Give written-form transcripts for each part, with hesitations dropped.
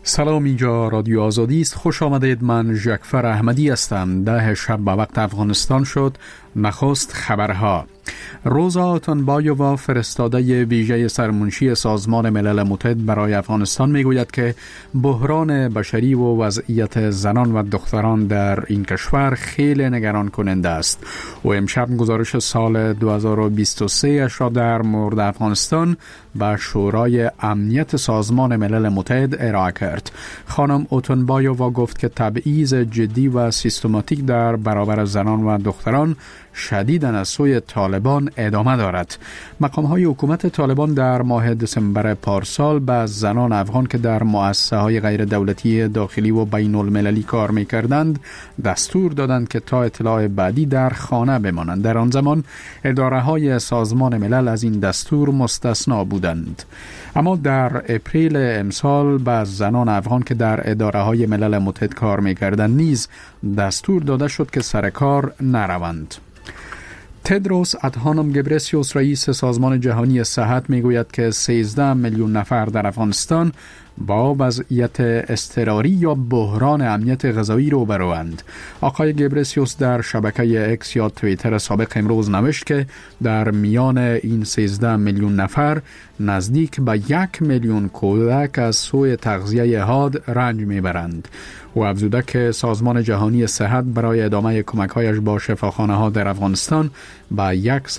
سلام، اینجا رادیو آزادی است. خوش آمدید. من ژکفر احمدی هستم. 10 شب به وقت افغانستان شد. نخست خبرها. روزا اتنبایووا فرستاده ویژه سرمنشی سازمان ملل متحد برای افغانستان میگوید که بحران بشری و وضعیت زنان و دختران در این کشور خیلی نگران کننده است. و امشب گزارش سال 2023 اش را در مورد افغانستان به شورای امنیت سازمان ملل متحد ارائه کرد. خانم اتنبایووا گفت که تبعیض جدی و سیستماتیک در برابر زنان و دختران شدیداً از سوی طالبان ادامه دارد. مقام‌های حکومت طالبان در ماه دسامبر پارسال به زنان افغان که در مؤسسه‌های غیر دولتی داخلی و بین المللی کار می‌کردند دستور دادند که تا اطلاع بعدی در خانه بمانند. در آن زمان اداره‌های سازمان ملل از این دستور مستثنا بودند. اما در اپریل امسال به زنان افغان که در اداره‌های ملل متحد کار می‌کردند نیز دستور داده شد که سر کار نروند. تدروس ادهانوم گبرسیوس رئیس سازمان جهانی صحت میگوید که 13 میلیون نفر در افغانستان با وضعیت اضطراری یا بحران امنیت غذایی روبروند. آقای گبرسیوس در شبکه اکس یا توییتر سابق امروز نوشت که در میان این 13 میلیون نفر نزدیک به 1 میلیون کودک از سوی تغذیه حاد رنج میبرند. و افزوده که سازمان جهانی صحت برای ادامه کمک‌هایش با شفاخانه‌ها در افغانستان به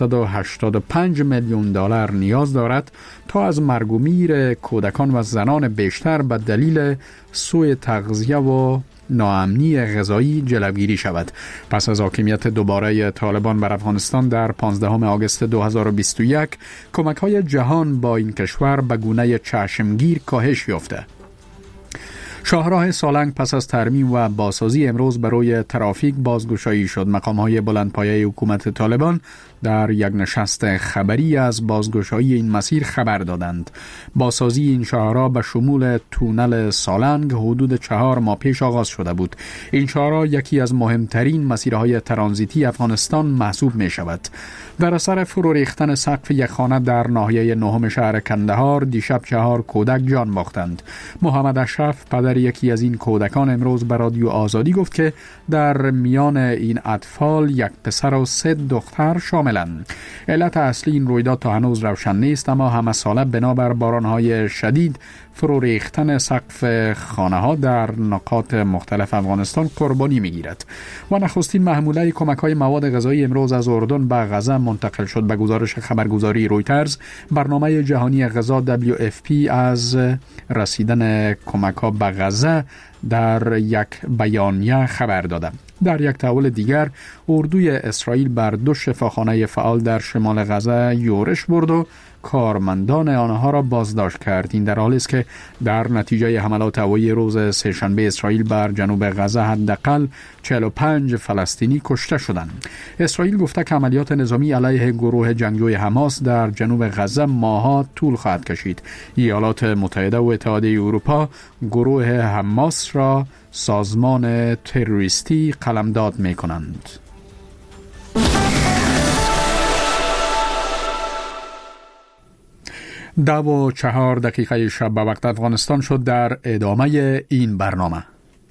185 میلیون دلار نیاز دارد تا از مرگ و میر کودکان و زنان بیشتر به دلیل سوء تغذیه و ناامنی غذایی جلوگیری شود. پس از حاکمیت دوباره طالبان بر افغانستان در 15 آگوست 2021 کمک‌های جهان با این کشور به گونه چشمگیر کاهش یافته. شاهراه سالنگ پس از ترمیم و بازسازی امروز برای ترافیک بازگشایی شد. مقام‌های بلندپایه حکومت طالبان در یک نشست خبری از بازگشایی این مسیر خبر دادند. بازسازی این شاهراه به شمول تونل سالنگ حدود 4 ماه پیش آغاز شده بود. این شاهراه یکی از مهمترین مسیرهای ترانزیتی افغانستان محسوب می شود. در اثر فرو ریختن سقف یک خانه در ناحیه 9 شهر کندهار دیشب 4 کودک جان باختند. محمد اشرف پدر یکی از این کودکان امروز به رادیو آزادی گفت که در میان این اطفال 1 پسر و 3 دختر شاملند. علت اصلی این رویداد تا هنوز روشن نیست، اما همه ساله بنابر بارانهای شدید فرو ریختن سقف خانه‌ها در نقاط مختلف افغانستان قربانی می‌گیرد. و نخستین محموله کمک‌های مواد غذایی امروز از اردن به غزه منتقل شد. به گزارش خبرگزاری رویترز، برنامه جهانی غذا WFP از رسیدن کمک‌ها به غزه در یک بیانیه خبر داده. در یک تحول دیگر، اردوی اسرائیل بر 2 شفاخانه فعال در شمال غزه یورش برد و کارمندان آنها را بازداشت کرد. این در حالی است که در نتیجه حملات هوایی روز سه‌شنبه اسرائیل بر جنوب غزه حداقل 45 فلسطینی کشته شدند. اسرائیل گفته که عملیات نظامی علیه گروه جنگجوی حماس در جنوب غزه ماه‌ها طول خواهد کشید. ایالات متحده و اتحادیه اروپا گروه حماس را سازمان تروریستی قلمداد می‌کنند. 10:04 شب به وقت افغانستان شد. در ادامه این برنامه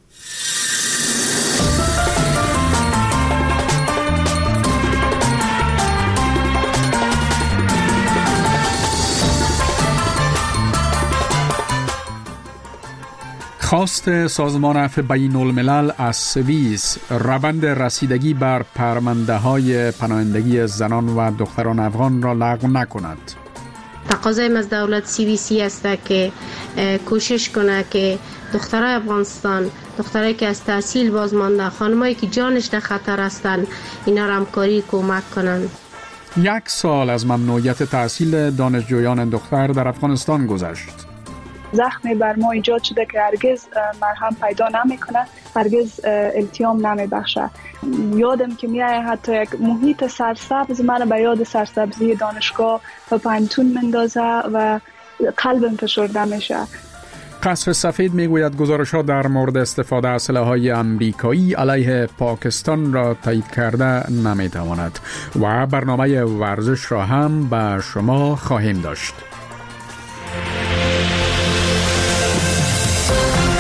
خواست سازمان عفو بین الملل از سوئیس روند رسیدگی بر پرونده‌های پناهندگی زنان و دختران افغان را لغو نکند. تقاضای از دولت سوئیسی است که کوشش کنه که دخترای افغانستان، دخترایی که از تحصیل باز مانده، خانمایی که جانش در خطر هستند، اینا را همکاری کمک کنند. 1 سال از ممنوعیت تحصیل دانشجویان دختر در افغانستان گذشت. زخمی بر ما ایجاد شده که هرگز مرهم پیدا نمیکنه، هرگز التیام نمیبخشه. یادم که میایه حتی یک محیط سرسبز من به یاد سرسبزی دانشگاه و پانتون مندازه و قلبم فشرده میشه. قصر سفید میگوید گزارش‌ها در مورد استفاده از سلاح‌های آمریکایی علیه پاکستان را تایید کرده نمیتواند. و برنامه ورزش را هم به شما خواهیم داشت.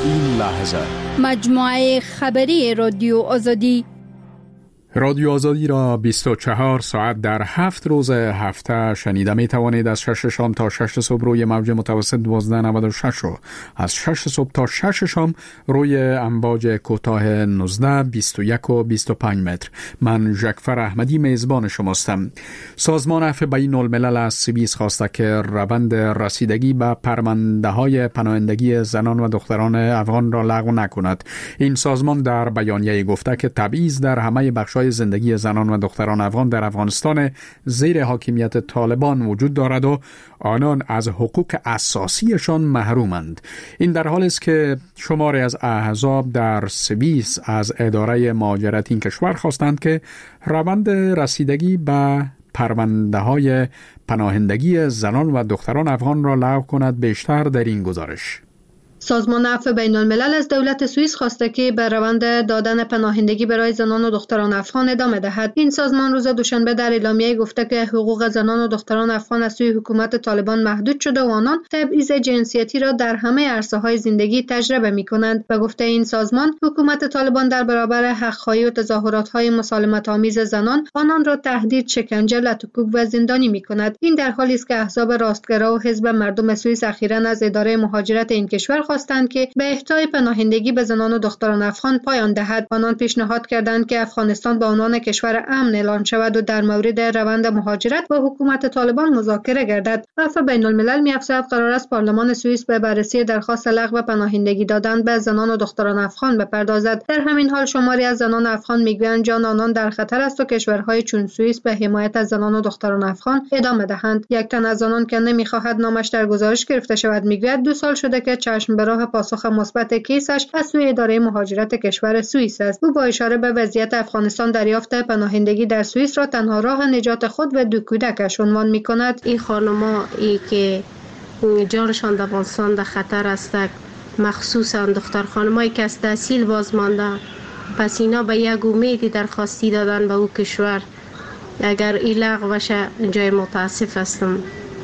این لحظه. مجموعه خبری رادیو آزادی. رادیو آزادی را 24 ساعت در 7 روز هفته شنیده می توانید. از 6 شام تا 6 صبح روی موج متوسط 1296 و از 6 صبح تا 6 شام روی امواج کوتاه 19 21 و 25 متر. من جعفر احمدی میزبان شماستم. سازمان عفو بین الملل از سوئیس خواسته که روند رسیدگی به پرونده‌های پناهندگی زنان و دختران افغان را لغو نکند. این سازمان در بیانیه گفته که تبعیض در همه بخش‌های زندگی زنان و دختران افغان در افغانستان زیر حاکمیت طالبان وجود دارد و آنان از حقوق اساسیشان محرومند. این در حالی است که شماری از احزاب در سوئیس از اداره مهاجرت این کشور خواستند که روند رسیدگی به پرونده‌های پناهندگی زنان و دختران افغان را لغو کند. بیشتر در این گزارش. سازمان عفو بین الملل از دولت سوئیس خواسته که به روند دادن پناهندگی برای زنان و دختران افغان ادامه دهد. این سازمان روز دوشنبه در اعلامیه گفته که حقوق زنان و دختران افغان از سوی حکومت طالبان محدود شده و آنان تبعیض جنسیتی را در همه عرصه‌های زندگی تجربه می‌کنند. و گفته این سازمان حکومت طالبان در برابر حق‌خواهی و تظاهرات‌های مسالمت‌آمیز زنان آنان را تهدید، شکنجه، لطوکوب و زندانی می‌کند. این در حالی است که احزاب راستگرا و حزب مردم سوئیس اخیراً از اداره مهاجرت این کشور خواستند که به اهدای پناهندگی به زنان و دختران افغان پایان دهد. آنان پیشنهاد کردند که افغانستان به عنوان کشور امن اعلام شود و در مورد روند مهاجرت با حکومت طالبان مذاکره گردد. عفو بین الملل می‌افزاید قرار است پارلمان سوئیس به بررسی درخواست لغو پناهندگی دادن به زنان و دختران افغان بپردازد. در همین حال شماری از زنان افغان میگویند جان آنان در خطر است و کشورهای چون سوئیس به حمایت از زنان و دختران افغان ادامه دهند. یک تن از آنان که نمی‌خواهد نامش در گزارش گرفته شود میگوید 2 سال شده که چشم به راه پاسخ مثبت کیسش از سوی اداره مهاجرت کشور سوئیس است. او با اشاره به وضعیت افغانستان دریافت پناهندگی در سوئیس را تنها راه نجات خود و 2 کودکش عنوان می‌کند. این خانم‌ها که جانشان در افغانستان در خطر است، مخصوصا دختر خانمایی که از تحصیل باز مانده، پس اینا به یک امیدی درخواستی دادن به او کشور. اگر این لغو بشه جای متاسف هستم.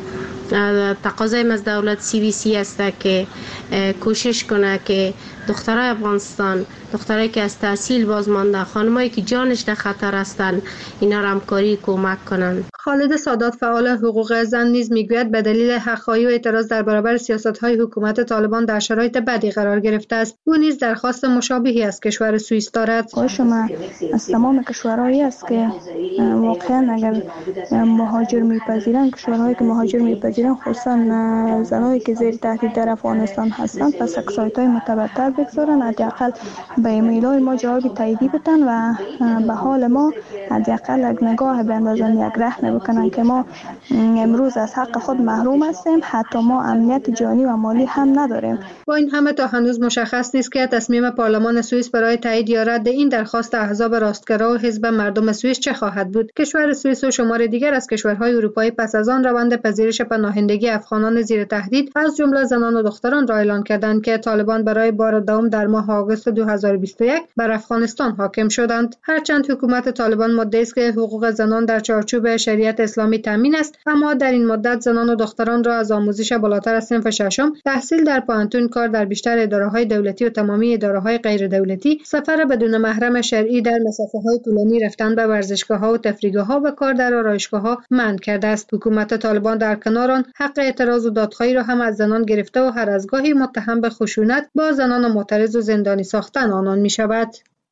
تقاضای از دولت CVC است که کوشش کنه که دخترای افغانستان، دخترایی که از تحصیل باز مانده، خانمایی که جانش در خطر هستند، اینا را همکاری کمک کنند. خالد سادات فعال حقوق زن نیز میگوید به دلیل حق‌خواهی و اعتراض در برابر سیاست‌های حکومت طالبان در شرایط بدی قرار گرفته است. او نیز درخواست مشابهی از کشور سوئیس دارد. شما از تمام کشورهایی است که واقعا اگر مهاجر میپذیرند، کشورهایی که مهاجر میپذیرند، خصوصا زنایی که زیر تهدید در افغانستان هستند، پس سایت‌های معتبرتر بگذارن، حداقل به ایمیل‌های ما جواب تاییدی بدن و به حال ما حداقل یک نگاه بیندازن، یک رحم بکنن که ما امروز از حق خود محروم هستیم، حتی ما امنیت جانی و مالی هم نداریم. با این همه تا هنوز مشخص نیست که تصمیم پارلمان سوئیس برای تایید یا رد این درخواست احزاب راستگرا و حزب مردم سوئیس چه خواهد بود. کشور سوئیس و شمار دیگر از کشورهای اروپایی پس از آن روند پذیرش پناهندگی افغانان زیر تهدید از جمله زنان و دختران را اعلان کردند که طالبان برای بار دوم در ماه آگوست 2021 بر افغانستان حاکم شدند. هرچند حکومت طالبان مدعی است که حقوق زنان در چارچوب شریعت اسلامی تامین است، اما در این مدت زنان و دختران را از آموزش بالاتر از صنف ششم، تحصیل در پانتون، کار در بیشتر اداره‌های دولتی و تمامی اداره‌های غیر دولتی، سفر بدون محرم شرعی در مسافه‌های طولانی، رفتن به ورزشگاه‌ها و تفریحگاه‌ها و کار در آرایشگاه‌ها منع کرده است. حکومت طالبان در کنار آن حق اعتراض و دادخواهی را هم از زنان گرفته و هر از گاهی متهم به خشونت با زنان معترض و زندانی ساختن آنان می‌شود.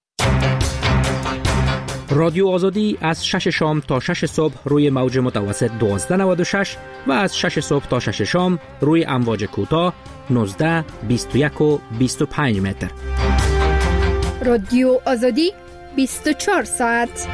رادیو آزادی از 6 شام تا 6 صبح روی موج متوسط 1296 و از 6 صبح تا 6 شام روی امواج کوتاه 19 21 و 25 متر. رادیو آزادی 24 ساعت.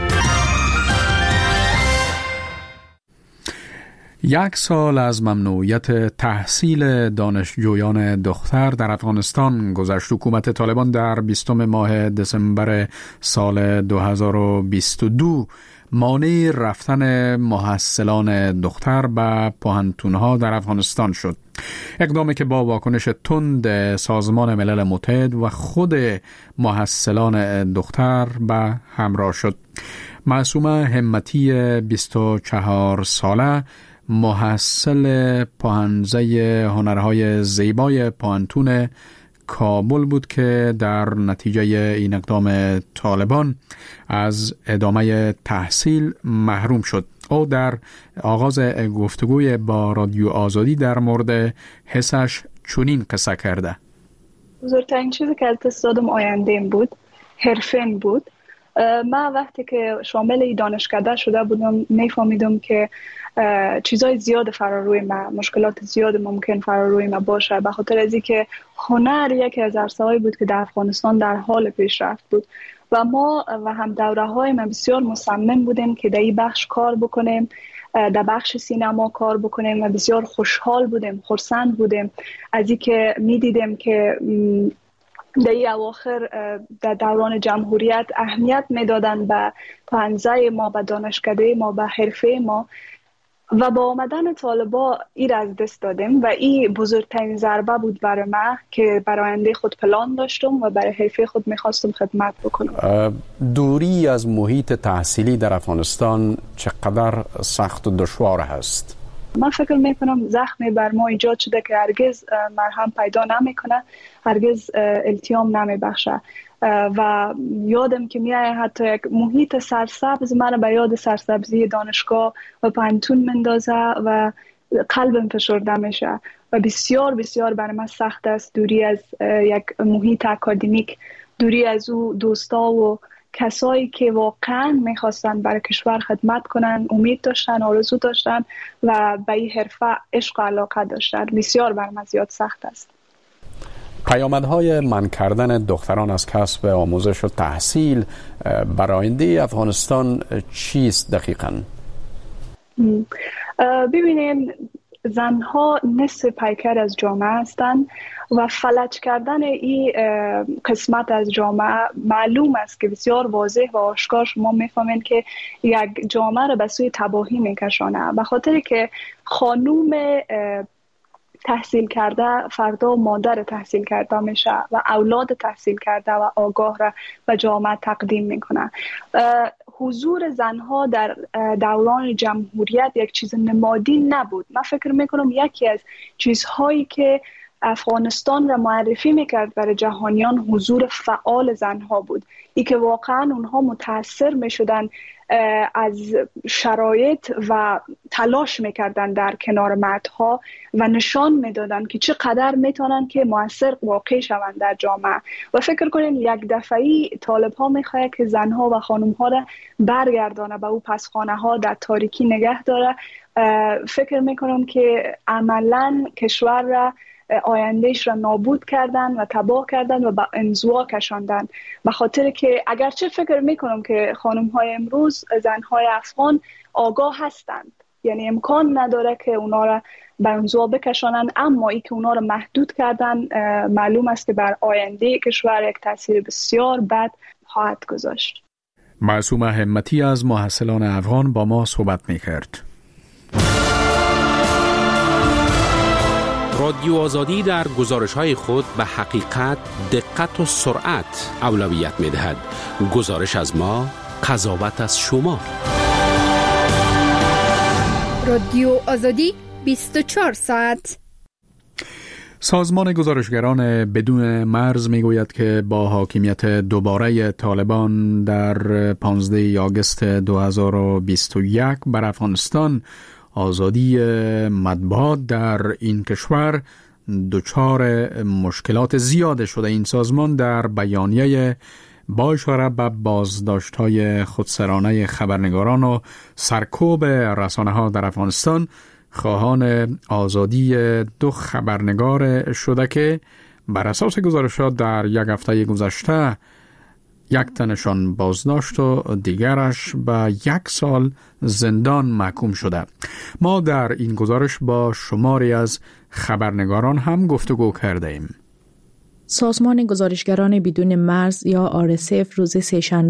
1 سال از ممنوعیت تحصیل دانشجویان دختر در افغانستان گذشت. حکومت طالبان در 20 ماه دسامبر سال 2022 مانع رفتن محصلان دختر به پوهنتون‌ها در افغانستان شد. اقدامی که با واکنش تند سازمان ملل متحد و خود محصلان دختر به همراه شد. معصومه همتی 24 ساله محصل پوهنځی هنرهای زیبای پوهنتون کابل بود که در نتیجه این اقدام طالبان از ادامه تحصیل محروم شد. او در آغاز گفتگوی با رادیو آزادی در مورد حسش چنین قصه کرده: بزرگترین چیزی که از دست دادم آینده‌ام بود، حرفه‌ام بود. من وقتی که شامل دانشکده شده بودم میفهمیدم که چیزای زیاد فراروی من، مشکلات زیاد ممکن فراروی من باشه، به خاطر از اینکه هنر یکی از عرصه‌هایی بود که در افغانستان در حال پیشرفت بود و ما و هم دوره‌های ما بسیار مصمم بودیم که در این بخش کار بکنیم، در بخش سینما کار بکنیم و بسیار خوشحال بودیم، خرسند بودیم از اینکه می‌دیدیم که در این اواخر در دوران جمهوریت اهمیت میدادن به پانزه ما، به دانشکده ما، به حرفه ما و با آمدن طالبا این از دست دادیم و این بزرگترین ضربه بود برای من که برای آینده خود پلان داشتم و برای حرفه خود میخواستم خدمت بکنم. دوری از محیط تحصیلی در افغانستان چقدر سخت و دشوار هست؟ من فکر میکنم زخمی بر ما ایجاد شده که هرگز مرهم پیدا نمیکنه، هرگز التیام نمیبخشه و یادم که میایه حتی یک محیط سرسبز من به یاد سرسبزی دانشگاه و پانتون مندازه و قلبم فشرده میشه و بسیار بسیار برای من سخت است دوری از یک محیط اکادمیک، دوری از او دوستا و کسایی که واقعا میخواستن برای کشور خدمت کنن، امید داشتن، آرزو داشتن و به این حرفه عشق و علاقه داشتن. بسیار برای من زیاد سخت است. پیامدهای منع کردن دختران از کسب آموزش و تحصیل برای آینده افغانستان چیست دقیقاً؟ ببینین، زنها نصف پیکر از جامعه هستند و فلج کردن این قسمت از جامعه معلوم است که بسیار واضح و آشکار شما میفهمین که یک جامعه را به سوی تباهی میکشانه، به خاطر که خانوم تحصیل کرده فردا مادر تحصیل کرده میشه و اولاد تحصیل کرده و آگاه را به جامعه تقدیم میکنه. حضور زنها در دوران جمهوریت یک چیز نمادی نبود. من فکر میکنم یکی از چیزهایی که افغانستان را معرفی میکرد برای جهانیان حضور فعال زنها بود، ای که واقعا اونها متاثر میشدن از شرایط و تلاش میکردن در کنار مردها و نشان میدادن که چقدر میتونن که مؤثر واقع شوند در جامعه. و فکر کنین یک دفعی طالب ها میخواه که زنها و خانم ها را برگردانه به او پسخانه ها در تاریکی نگه داره. فکر میکنم که عملا کشور را آیندهش را نابود کردن و تباه کردن و به انزوا کشاندن، به خاطر که اگرچه فکر میکنم که خانم های امروز، زن های افغان آگاه هستند، یعنی امکان نداره که اونا را به انزوا بکشانن، اما ای که اونا را محدود کردن معلوم است که بر آینده کشور یک تاثیر بسیار بد خواهد گذاشت. معصومه همتی از محصلان افغان با ما صحبت میکرد. رادیو آزادی در گزارش‌های خود به حقیقت، دقت و سرعت اولویت می‌دهد. گزارش از ما، قضاوت از شما. رادیو آزادی 24 ساعت. سازمان گزارشگران بدون مرز میگوید که با حاکمیت دوباره طالبان در 15 آگوست 2021 بر افغانستان، آزادی مطبوعات در این کشور دچار مشکلات زیاد شده. این سازمان در بیانیه با اشاره به بازداشت‌های خودسرانه خبرنگاران و سرکوب رسانه‌ها در افغانستان خواهان آزادی 2 خبرنگار شده که بر اساس گزارشات در یک هفته گذشته یک تنشان بازداشت و دیگرش به 1 سال زندان محکوم شده. ما در این گزارش با شماری از خبرنگاران هم گفتگو کرده ایم. سازمان گزارشگران بدون مرز یا RSF روز سه‌شنبه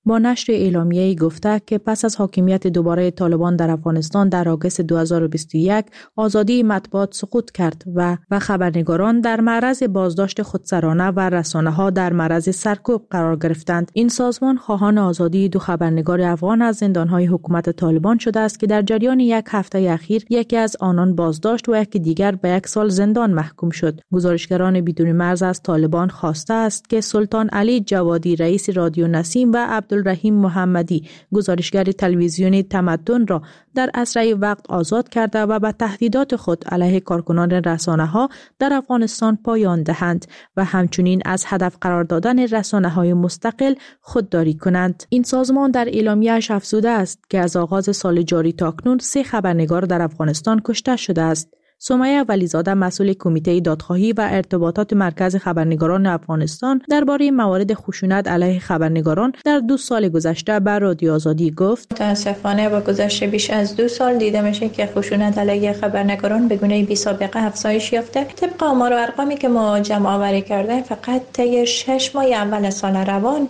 با نشر اعلامیه‌ای گفته که پس از حاکمیت دوباره طالبان در افغانستان در آگوست 2021 آزادی مطبوعات سقوط کرد و خبرنگاران در معرض بازداشت خودسرانه و رسانه‌ها در معرض سرکوب قرار گرفتند. این سازمان خواهان آزادی دو خبرنگار افغان از زندان‌های حکومت طالبان شده است که در جریان یک هفته اخیر یکی از آنان بازداشت و یکی دیگر به 1 سال زندان محکوم شد. گزارشگران بدون مرز از طالبان خواسته است که سلطان علی جوادی رئیس رادیو نسیم و عبدالرحیم محمدی گزارشگر تلویزیونی تمدن را در اسرع وقت آزاد کرده و به تهدیدات خود علیه کارکنان رسانه‌ها در افغانستان پایان دهند و همچنین از هدف قرار دادن رسانه‌های مستقل خودداری کنند. این سازمان در اعلامیه‌اش افزوده است که از آغاز سال جاری تاکنون 3 خبرنگار در افغانستان کشته شده است. سمیه ولیزاده مسئول کمیته دادخواهی و ارتباطات مرکز خبرنگاران افغانستان درباره موارد خشونت علیه خبرنگاران در 2 سال گذشته به رادیو آزادی گفت: متاسفانه با گذشت بیش از 2 سال دیده میشه که خشونت علیه خبرنگاران به گونه بی‌سابقه افزایش یافته. طبق آمار و ارقامی که ما جمع آوری کرده فقط طی 6 ماه اول سال روان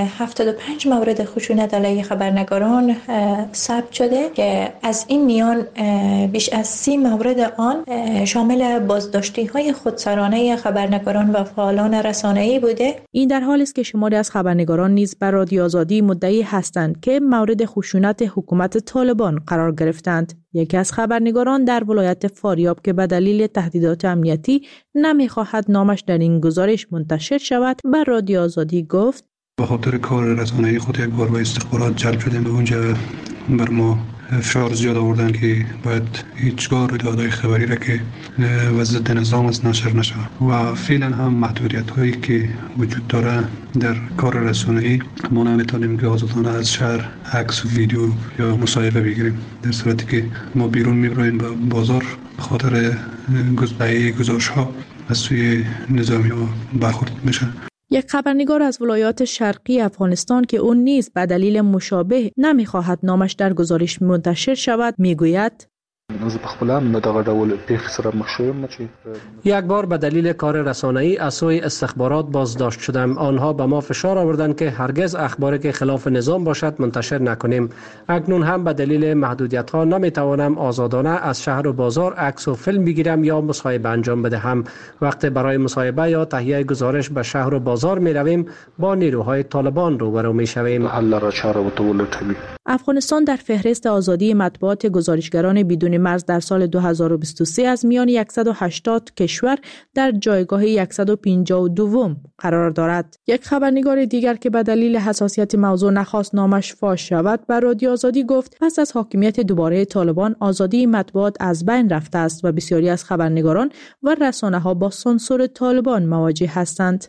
75 مورد خشونت علیه خبرنگاران ثبت شده که از این میان بیش از 30 مورد آن شامل بازداشتی‌های خودسرانه خبرنگاران و فعالان رسانه‌ای بوده. این در حالی است که شماری از خبرنگاران نیز بر رادیو آزادی مدعی هستند که مورد خشونت حکومت طالبان قرار گرفتند. یکی از خبرنگاران در ولایت فاریاب که به دلیل تهدیدات امنیتی نمی‌خواهد نامش در این گزارش منتشر شود، بر رادیو آزادی گفت: به خاطر کار رسانه‌ای خود یک بار به استخبارات جلب شدیم. به اونجا بر ما فشار زیاد آوردن که باید هیچگاه رویدادهای خبری را که وضعیت نظام است نشر نشود و فعلا هم محدودیت هایی که وجود داره در کار رسانه‌ای ما نمیتونیم که آزادانه از شهر عکس و ویدیو یا مصاحبه بگیریم، در صورتی که ما بیرون میبریم به بازار خاطر گزارش ها از سوی نظامی ها برخورد میشه. یک خبرنگار از ولایات شرقی افغانستان که اون نیز به دلیل مشابه نمیخواهد نامش در گزارش منتشر شود میگوید: یک بار به دلیل کار رسانه‌ای از سوی استخبارات بازداشت شدم. آنها به ما فشار آوردند که هرگز اخباری که خلاف نظام باشد منتشر نکنیم. اکنون هم به دلیل محدودیت‌ها نمیتوانم آزادانه از شهر و بازار عکس و فیلم بگیرم یا مصاحبه انجام بدهم. وقتی برای مصاحبه یا تهیه گزارش به شهر و بازار میرویم با نیروهای طالبان روبرو میشویم. افغانستان در فهرست آزادی مطبوعات گزارشگران بدون مرز در سال 2023 از میان 180 کشور در جایگاه 152 قرار دارد. یک خبرنگار دیگر که به دلیل حساسیت موضوع نخواست نامش فاش شود بر رادیو آزادی گفت: پس از حاکمیت دوباره طالبان آزادی مطبوعات از بین رفته است و بسیاری از خبرنگاران و رسانه‌ها با سانسور طالبان مواجه هستند.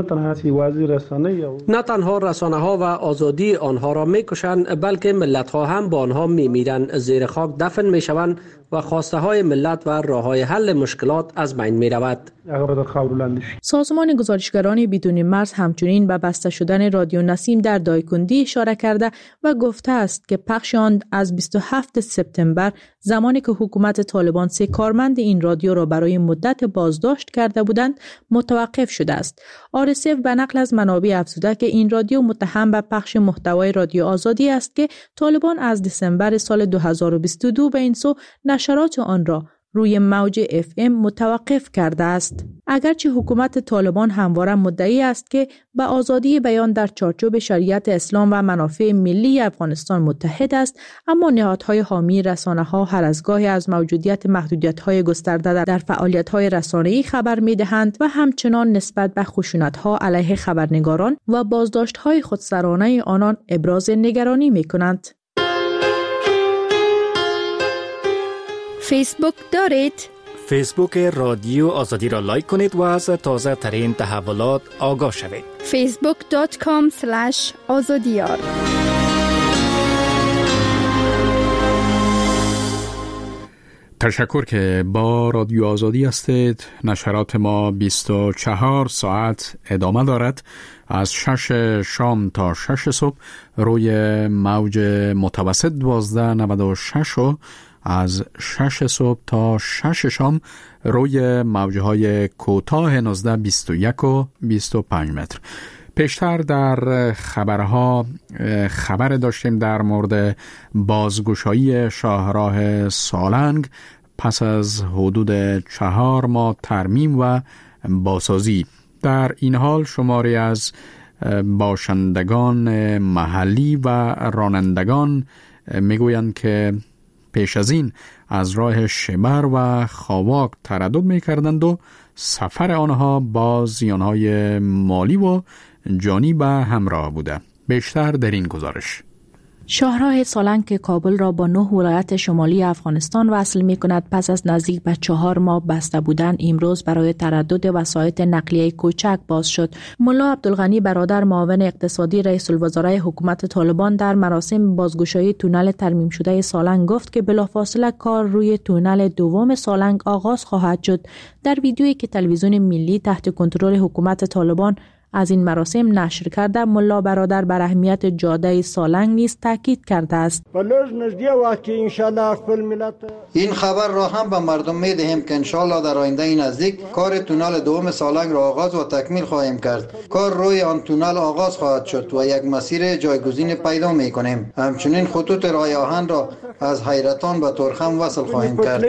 نه تنها رسانه‌ها و آزادی آنها را می‌کشند بلکه ملت‌ها هم با آنها می‌میرند، زیر خاک دفن می‌شوند و خواسته های ملت و راه های حل مشکلات از بین می رود. سازمان گزارشگران بدون مرز همچنین به بسته شدن رادیو نسیم در دایکندی اشاره کرده و گفته است که پخش آن از 27 سپتامبر زمانی که حکومت طالبان 3 کارمند این رادیو را برای مدت بازداشت کرده بودند متوقف شده است. RSF به نقل از منابع افزوده که این رادیو متهم به پخش محتوای رادیو آزادی است که طالبان از دسامبر سال 2022 به این سو نشرات آن را روی موج FM متوقف کرده است. اگرچه حکومت طالبان همواره مدعی است که به آزادی بیان در چارچوب شریعت اسلام و منافع ملی افغانستان متحد است، اما نهادهای حامی رسانه‌ها هر از گاهی از موجودیت محدودیت‌های گسترده در فعالیت‌های رسانه‌ای خبر می‌دهند و همچنان نسبت به خشونت‌ها علیه خبرنگاران و بازداشت‌های خودسرانه آنان ابراز نگرانی می‌کنند. فیسبوک دارید؟ فیسبوک رادیو آزادی را لایک کنید و از تازه ترین تحولات آگاه شوید. facebook.com/azadiyar. تشکر که با رادیو آزادی هستید. نشرات ما 24 ساعت ادامه دارد. از 6 شام تا 6 صبح روی موج متوسط 1296 و از 6 صبح تا 6 شام روی موجهای کوتاه 1921 و 25 متر. پیشتر در خبرها خبر داشتیم در مورد بازگشایی شاهراه سالنگ پس از حدود 4 ماه ترمیم و بازسازی. در این حال شماری از باشندگان محلی و رانندگان میگویند که پیش از این از راه شبر و خاواک تردد میکردند و سفر آنها با زیانهای مالی و جانی به همراه بوده. بیشتر در این گزارش. شاهراه سالنگ که کابل را با 9 ولایت شمالی افغانستان وصل می کند پس از نزدیک به 4 ماه بسته بودن امروز برای تردد وسایط نقلیه کوچک باز شد. ملا عبدالغنی برادر معاون اقتصادی رئیس الوزراء حکومت طالبان در مراسم بازگشایی تونل ترمیم شده سالنگ گفت که بلافاصله کار روی تونل دوم سالنگ آغاز خواهد شد. در ویدیویی که تلویزیون ملی تحت کنترل حکومت طالبان از این مراسم نشر کرده، ملا برادر بر اهمیت جاده سالنگ نیز تاکید کرده است. این خبر را هم به مردم می دهیم که انشالله در آینده نزدیک کار تونل دوم سالنگ را آغاز و تکمیل خواهیم کرد. کار روی آن تونل آغاز خواهد شد و یک مسیر جایگزین پیدا می کنیم. همچنین خطوط راه آهن را از حیرتان به تورخم وصل خواهیم کرد.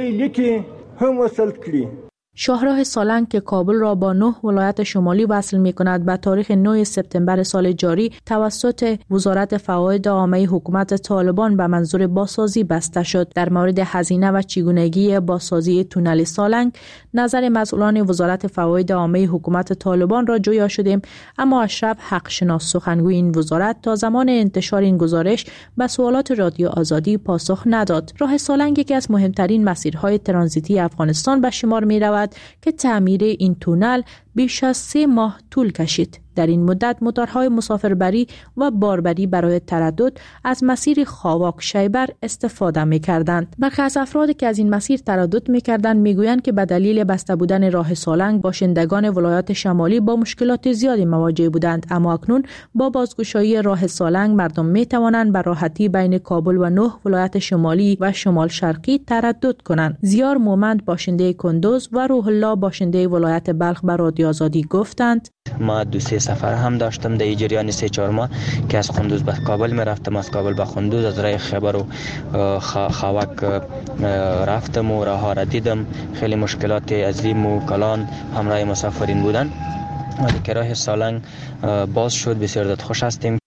شاهراه سالنگ که کابل را با 9 ولایت شمالی وصل می کند به تاریخ 9 سپتامبر سال جاری توسط وزارت فواید عامه حکومت طالبان به منظور بازسازی بسته شد. در مورد هزینه و چگونگی بازسازی تونل سالنگ نظر مسئولان وزارت فواید عامه حکومت طالبان را جویا شدیم، اما اشرف حقشناس سخنگوی این وزارت تا زمان انتشار این گزارش به سوالات رادیو آزادی پاسخ نداد. راه سالنگ یکی از مهمترین مسیرهای ترانزیتی افغانستان به شمار می رود که تعمیر این تونل بیش از 3 ماه طول کشید. در این مدت موتورهای مسافربری و باربری برای تردد از مسیر خاواک شیبر استفاده می‌کردند. برخی از افرادی که از این مسیر تردد می‌کردند می‌گویند که به دلیل بسته بودن راه سالنگ باشندگان ولایات شمالی با مشکلات زیادی مواجه بودند، اما اکنون با بازگشایی راه سالنگ مردم می‌توانند به راحتی بین کابل و 9 ولایت شمالی و شمال شرقی تردد کنند. زیار مومند باشنده کندوز و روح الله باشنده ولایت بلخ به رادیو آزادی گفتند: ما 2-3 سفر هم داشتم در جریان 3-4 ماه که از کندوز به کابل می رفتم، از کابل به کندوز، از راه خیبر و خاوک رفتم و راه ها را دیدم. خیلی مشکلات عظیم و کلان همراه مسافرین بودن. ولی که راه سالنگ باز شد بسیار خوش هستیم.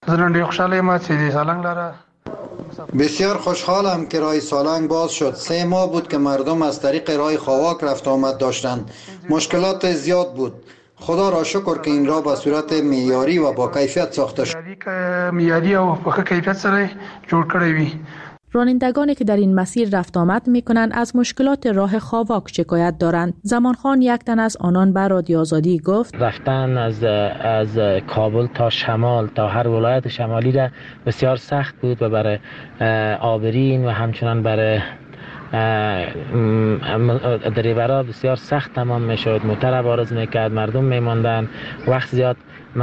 بسیار خوشحالم که راه سالنگ باز شد. 3 ماه بود که مردم از طریق راه خاواک رفت آمد داشتند. مشکلات زیاد بود. خدا را شکر که این راه به صورت معیاری و با کیفیت ساخته شد. رانندگانی که در این مسیر رفت آمد می‌کنند از مشکلات راه خاواک شکایت دارند. زمانخان یک تن از آنان به رادیو آزادی گفت: رفتن از کابل تا شمال تا هر ولایت شمالی را بسیار سخت بود و برای آبرین و همچنان برای دریورا بسیار سخت تمام میشد. موتر عوارض میکرد، مردم میماندن، وقت زیاد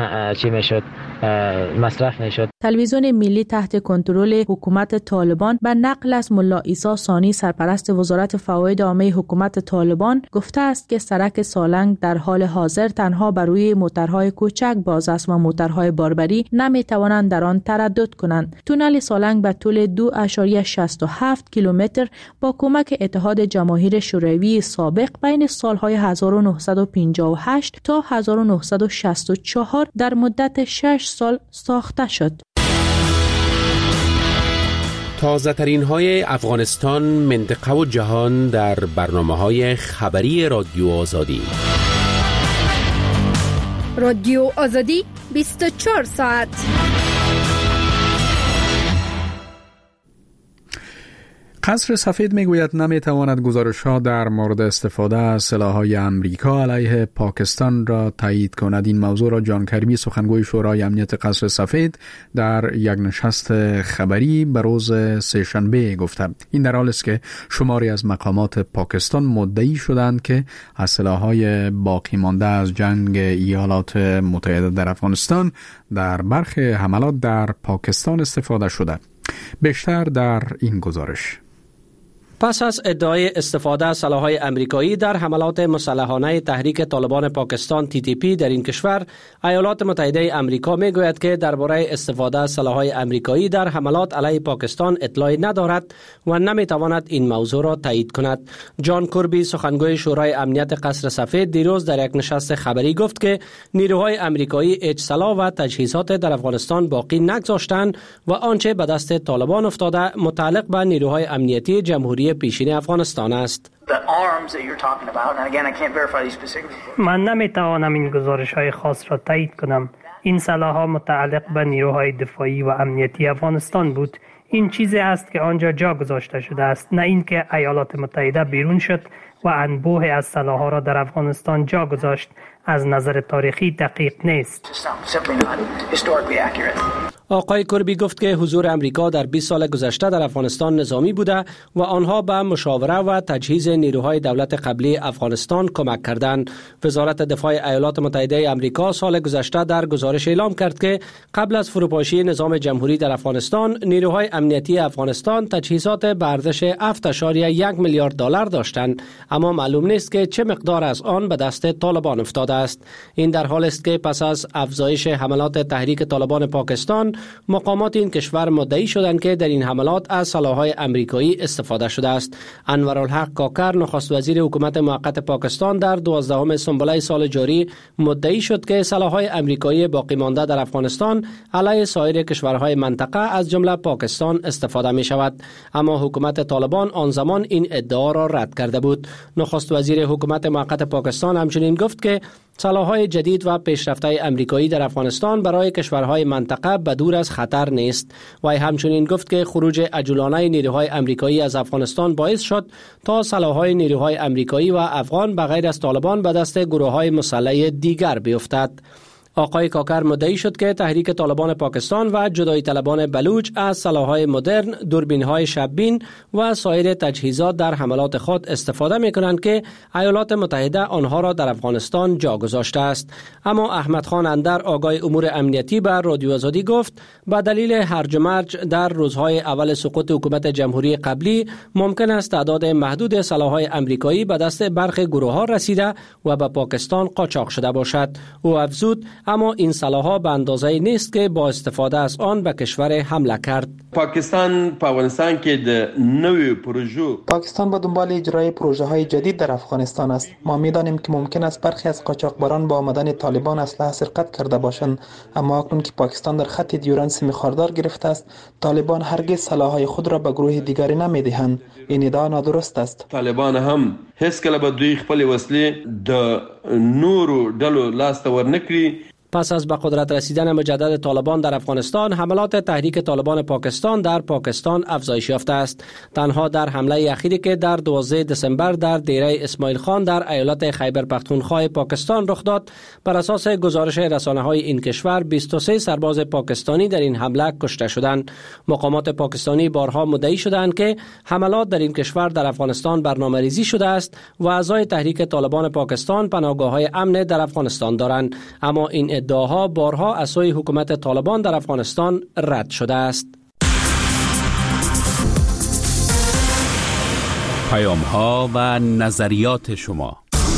مصرف میشد. تلویزیون ملی تحت کنترل حکومت طالبان به نقل از ملا عیسی ثانی سرپرست وزارت فواید عامه حکومت طالبان گفته است که سرک سالنگ در حال حاضر تنها بر روی موترهای کوچک باز است و موترهای باربری نمیتوانند در آن تردد کنند. تونل سالنگ به طول 2.67 کیلومتر با کمک اتحاد جماهیر شوروی سابق بین سالهای 1958 تا 1964 در مدت 6 سال ساخته شد. تازه ترین های افغانستان، منطقه و جهان در برنامه های خبری رادیو آزادی. رادیو آزادی 24 ساعت. قصر سفید میگوید نمیتواند گزارش‌ها در مورد استفاده از سلاح‌های امریکا علیه پاکستان را تایید کند. این موضوع را جان کربی، سخنگوی شورای امنیت قصر سفید، در یک نشست خبری به روز سه‌شنبه گفته. این در حالی است که شماری از مقامات پاکستان مدعی شدند که از سلاح‌های باقی مانده از جنگ ایالات متحده در افغانستان در برخی حملات در پاکستان استفاده شده. بیشتر در این گزارش. پس از ادعای استفاده از سلاح‌های آمریکایی در حملات مسلحانه تحریک طالبان پاکستان TTP در این کشور، ایالات متحده آمریکا میگوید که درباره استفاده از سلاح‌های آمریکایی در حملات علیه پاکستان اطلاعی ندارد و نمیتواند این موضوع را تایید کند. جان کوربی، سخنگوی شورای امنیت قصر سفید، دیروز در یک نشست خبری گفت که نیروهای آمریکایی هیچ سلاح و تجهیزات در افغانستان باقی نگذاشتند و آنچه به دست طالبان افتاده متعلق به نیروهای امنیتی جمهوری پیشین افغانستان است. من نمیتوانم این گزارش‌های خاص را تایید کنم. این سلاح‌ها متعلق به نیروهای دفاعی و امنیتی افغانستان بود. این چیزی است که آنجا جا گذاشته شده است، نه اینکه ایالات متحده بیرون شد و انبوه از سلاح‌ها را در افغانستان جا گذاشت. از نظر تاریخی دقیق نیست. آقای کوربی گفت که حضور امریکا در 20 سال گذشته در افغانستان نظامی بوده و آنها به مشاوره و تجهیز نیروهای دولت قبلی افغانستان کمک کردند. وزارت دفاع ایالات متحده آمریکا سال گذشته در گزارش اعلام کرد که قبل از فروپاشی نظام جمهوری در افغانستان، نیروهای امنیتی افغانستان تجهیزات به ارزش 7.1 میلیارد دلار داشتند، اما معلوم نیست که چه مقدار از آن به دست طالبان افتاده است. این در حال است که پس از افزایش حملات تحریک طالبان پاکستان، مقامات این کشور مدعی شدند که در این حملات از سلاح‌های آمریکایی استفاده شده است. انورالحق کاکر، نخست وزیر حکومت موقت پاکستان، در 12 سنبله سال جاری مدعی شد که سلاح‌های آمریکایی باقی مانده در افغانستان علیه سایر کشورهای منطقه از جمله پاکستان استفاده می شود، اما حکومت طالبان آن زمان این ادعا را رد کرده بود. نخست وزیر حکومت موقت پاکستان همچنین گفت که سلاح‌های جدید و پیشرفته آمریکایی در افغانستان برای کشورهای منطقه بدور از خطر نیست. و همچنین گفت که خروج عجولانه نیروهای آمریکایی از افغانستان باعث شد تا سلاح‌های نیروهای آمریکایی و افغان بغیر از طالبان به دست گروه‌های مسلح دیگر بیفتد. آقای کاکر مدعی شد که تحریک طالبان پاکستان و جدایی طلبان بلوچ از سلاح‌های مدرن، دوربین‌های شب‌بین و سایر تجهیزات در حملات خود استفاده می‌کنند که ایالات متحده آنها را در افغانستان جا گذاشته است. اما احمد خان اندر، آگای امور امنیتی، به رادیو آزادی گفت به دلیل هرج و مرج در روزهای اول سقوط حکومت جمهوری قبلی ممکن است تعداد محدود سلاح‌های آمریکایی به دست برخی گروه‌ها رسیده و به پاکستان قاچاق شده باشد. او افزود اما این سلاح‌ها به اندازه نیست که با استفاده از آن به کشور حمله کرد. پاکستان په افغانستان کې د نوې پروژو پاکستان به دنبال اجرای پروژه‌های جدید در افغانستان است. ما می‌دانیم که ممکن است برخی از قاچاقبران با آمدن طالبان اسلحه سرقت کرده باشند، اما اکنون که پاکستان در خط دیورند سمیخاردار گرفته است، طالبان هرگز سلاح‌های خود را به گروه دیگری نمی‌دهند. این ادعا نادرست است. طالبان هم هیڅ کله به دوی خپل وسلې د نورو ډلو لاس ته ورنکړي. پس از به قدرت رسیدن مجدد طالبان در افغانستان، حملات تحریک طالبان پاکستان در پاکستان افزایش یافته است. تنها در حمله اخیری که در 12 دسامبر در دیره اسماعیل خان در ایالت خیبر پختونخوا پاکستان رخ داد، بر اساس گزارش رسانه‌های این کشور 23 سرباز پاکستانی در این حمله کشته شدند. مقامات پاکستانی بارها مدعی شدند که حملات در این کشور در افغانستان برنامه‌ریزی شده است و اعضای تحریک طالبان پاکستان پناهگاه‌های امن در افغانستان دارند، اما این ادعاها بارها از سوی حکومت طالبان در افغانستان رد شده است. پیام‌ها و نظریات شما.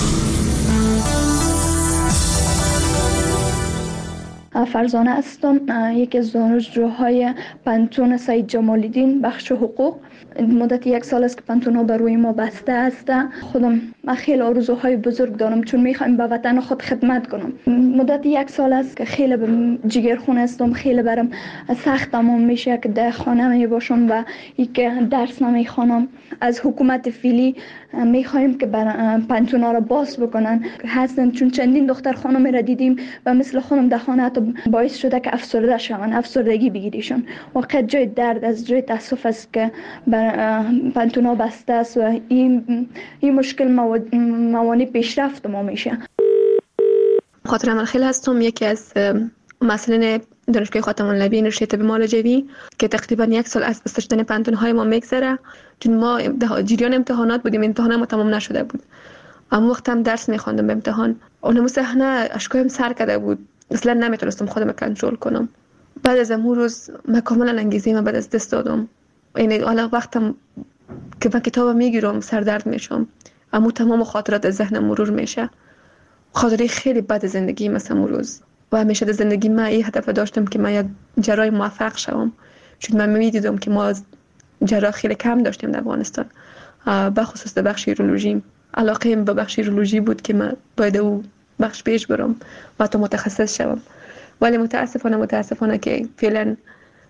فرزانه هستم، یکی از دانشجوهای پانتون سید جمال‌الدین بخش حقوق. مدت 1 سال است که پانتون‌ها بر روی ما بسته است. خودم خیلی آرزوهای بزرگ دارم چون میخوایم به وطن خود خدمت کنم. مدت 1 سال است که خیلی جگرخون هستم، خیلی برام سخت تمام میشه که در خانه می باشم و یک درس نمیخوانم. از حکومت فعلی میخوایم که پانتون‌ها را باز بکنن هستن، چون چندین دختر خانم را دیدیم و مثل خانم در خانه باعث شده که افسرده شوند، افسردگی بگیریشون. واقعا جای درد از جای تاسف است که پانتون‌ها بسته است و این مشکل موانع پیشرفت ما میشه. خاطر عملخیل هستم، یکی از مسئولین دانشگاه خاتم النبی نشریه طب مالجوی که تقریبا 1 سال از بسته شدن پانتون‌های ما میگذره، چون ما جریان امتحانات بودیم، امتحان ما تمام نشده بود. اما وقت هم درس میخواندم به امتحان، اونم صحنه اشکایم سر کرده بود، اصلا نمیتونستم خودم کنترل کنم. بعد از امون روز من کاملا انگیزه من بعد از دست دادم. یعنی حالا وقتم که من کتاب میگیرم سردرد میشم، اما تمام خاطرات از ذهنم مرور میشه. خاطره خیلی بد زندگی مثلا امروز و همیشه در زندگی من این هدف داشتم که من یک جراح موفق شوم، چون من میدیدم که ما جراح خیلی کم داشتیم در افغانستان، به خصوص در بخش یورولوژی. علاقه به بخش یورولوژی بود که من باید او بخش پیش برم و تا متخصص شوم، ولی متاسفانه که فعلا